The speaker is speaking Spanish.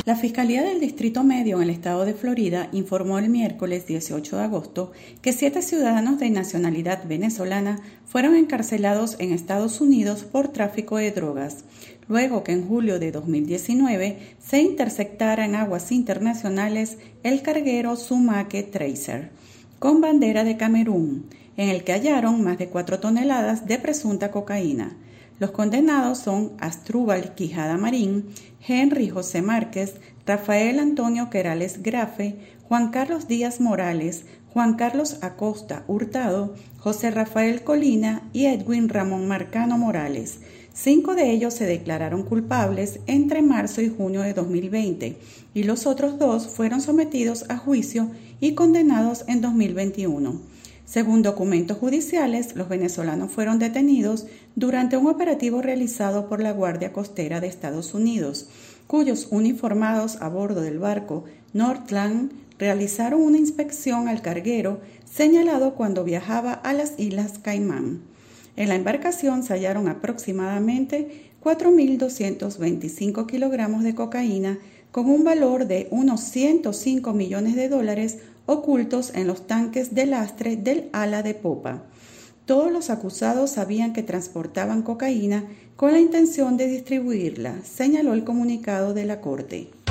La Fiscalía del Distrito Medio en el estado de Florida informó el miércoles 18 de agosto que 7 ciudadanos de nacionalidad venezolana fueron encarcelados en Estados Unidos por tráfico de drogas, luego que en julio de 2019 se interceptara en aguas internacionales el carguero Sumaque Tracer, con bandera de Camerún, en el que hallaron más de 4 toneladas de presunta cocaína. Los condenados son Asdrúbal Quijada Marín, Henry José Márquez, Rafael Antonio Querales Grafe, Juan Carlos Díaz Morales, Juan Carlos Acosta Hurtado, José Rafael Colina y Edwin Ramón Marcano Morales. 5 de ellos se declararon culpables entre marzo y junio de 2020 y los otros 2 fueron sometidos a juicio y condenados en 2021. Según documentos judiciales, los venezolanos fueron detenidos durante un operativo realizado por la Guardia Costera de Estados Unidos, cuyos uniformados a bordo del barco Northland realizaron una inspección al carguero señalado cuando viajaba a las Islas Caimán. En la embarcación se hallaron aproximadamente 4.225 kilogramos de cocaína con un valor de unos $105 millones ocultos en los tanques de lastre del ala de popa. Todos los acusados sabían que transportaban cocaína con la intención de distribuirla, señaló el comunicado de la Corte.